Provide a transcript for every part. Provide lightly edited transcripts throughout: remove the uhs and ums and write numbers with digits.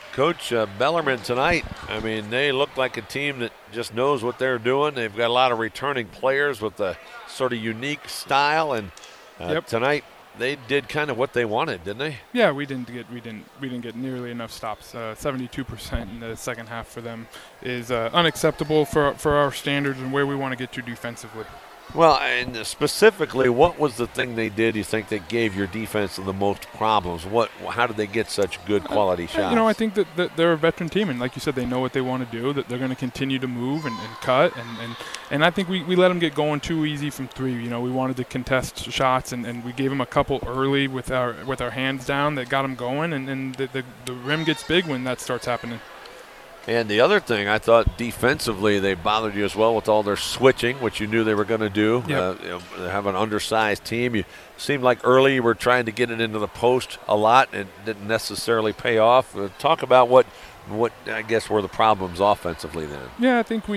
Coach, Bellarmine tonight, I mean, they look like a team that just knows what they're doing. They've got a lot of returning players with a sort of unique style, and tonight they did kind of what they wanted, didn't they? Yeah, we didn't get nearly enough stops. 72% in the second half for them is unacceptable for our standards and where we want to get to defensively. Well, and specifically, what was the thing they did, you think, that gave your defense the most problems? How did they get such good quality shots? I think that they're a veteran team, and like you said, they know what they want to do, that they're going to continue to move and cut, and I think we let them get going too easy from three. We wanted to contest shots, and we gave them a couple early with our hands down that got them going, and the rim gets big when that starts happening. And the other thing, I thought defensively they bothered you as well with all their switching, which you knew they were going to do. Yep. They have an undersized team. You seemed like early you were trying to get it into the post a lot and didn't necessarily pay off. Talk about what I guess were the problems offensively then. Yeah, I think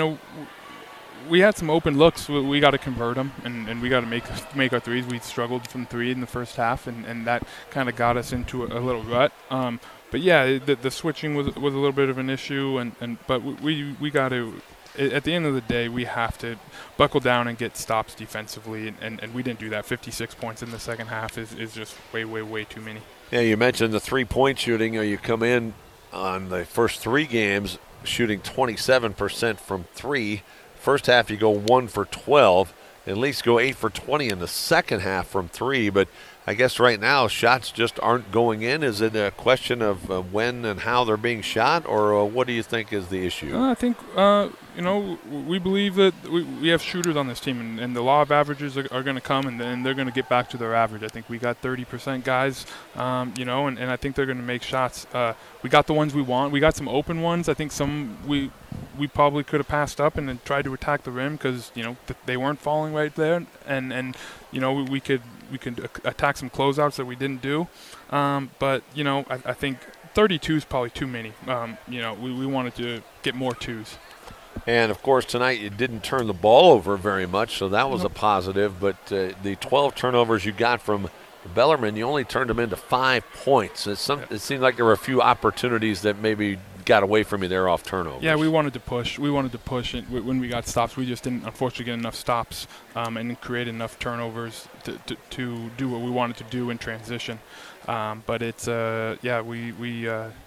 we had some open looks. We got to convert them, and we got to make our threes. We struggled from three in the first half, and that kind of got us into a little rut. But yeah, the switching was a little bit of an issue, but we got to, at the end of the day, we have to buckle down and get stops defensively, and we didn't do that. 56 points in the second half is just way too many. Yeah, you mentioned the 3-point shooting. You come in on the first 3 games shooting 27% from 3. First half you go 1 for 12. At least go 8 for 20 in the second half from 3, but I guess right now shots just aren't going in. Is it a question of when and how they're being shot, or what do you think is the issue? I think we believe that we have shooters on this team, and the law of averages are going to come, and then they're going to get back to their average. I think we got 30% guys, and I think they're going to make shots. We got the ones we want. We got some open ones. I think some we probably could have passed up and then tried to attack the rim because they weren't falling right there, and we could attack some closeouts that we didn't do. But I think 32 is probably too many. We wanted to get more twos. And, of course, tonight you didn't turn the ball over very much, so that was a positive. But the 12 turnovers you got from Bellarmine, you only turned them into 5 points. It seemed like there were a few opportunities that maybe got away from you there off turnovers. Yeah, we wanted to push. When we got stops. We just didn't, unfortunately, get enough stops and create enough turnovers to do what we wanted to do in transition. But it's, we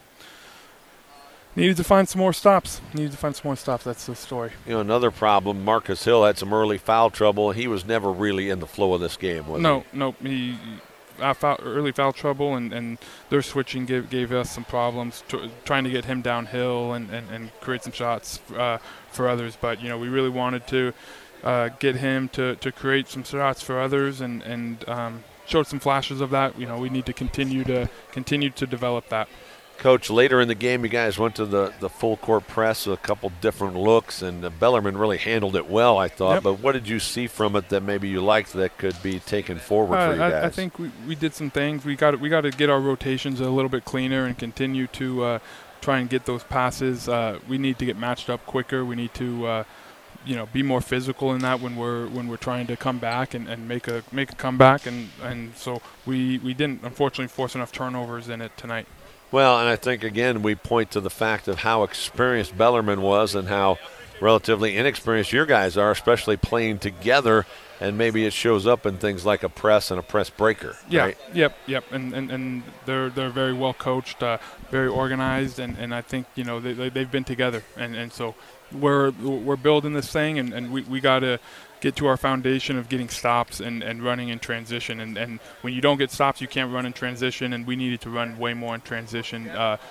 needed to find some more stops. That's the story. Another problem, Marcus Hill had some early foul trouble. He was never really in the flow of this game, was he? No. He early foul trouble, and their switching gave us some problems trying to get him downhill and create some shots for others. But, we really wanted to get him to create some shots for others and showed some flashes of that. We need to continue to develop that. Coach, later in the game, you guys went to the full court press, a couple different looks, and Bellarmine really handled it well, I thought. Yep. But what did you see from it that maybe you liked that could be taken forward for you guys? I think we did some things. We got to get our rotations a little bit cleaner and continue to try and get those passes. We need to get matched up quicker. We need to be more physical in that when we're trying to come back and make a comeback. And so we didn't, unfortunately, force enough turnovers in it tonight. Well, and I think, again, we point to the fact of how experienced Bellarmine was and how relatively inexperienced your guys are, especially playing together, and maybe it shows up in things like a press and a press breaker. Yeah, right? Yep. And they're very well coached, very organized, and I think they've been together, and so we're building this thing, and we got to get to our foundation of getting stops and running in transition. And when you don't get stops, you can't run in transition, and we needed to run way more in transition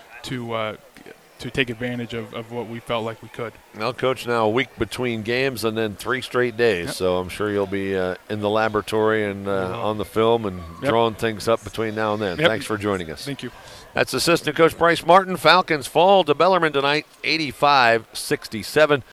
to take advantage of what we felt like we could. Well, Coach, now a week between games and then 3 straight days, Yep. so I'm sure you'll be in the laboratory and on the film and drawing things up between now and then. Yep. Thanks for joining us. Thank you. That's Assistant Coach Bryce Martin. Falcons fall to Bellarmine tonight, 85-67.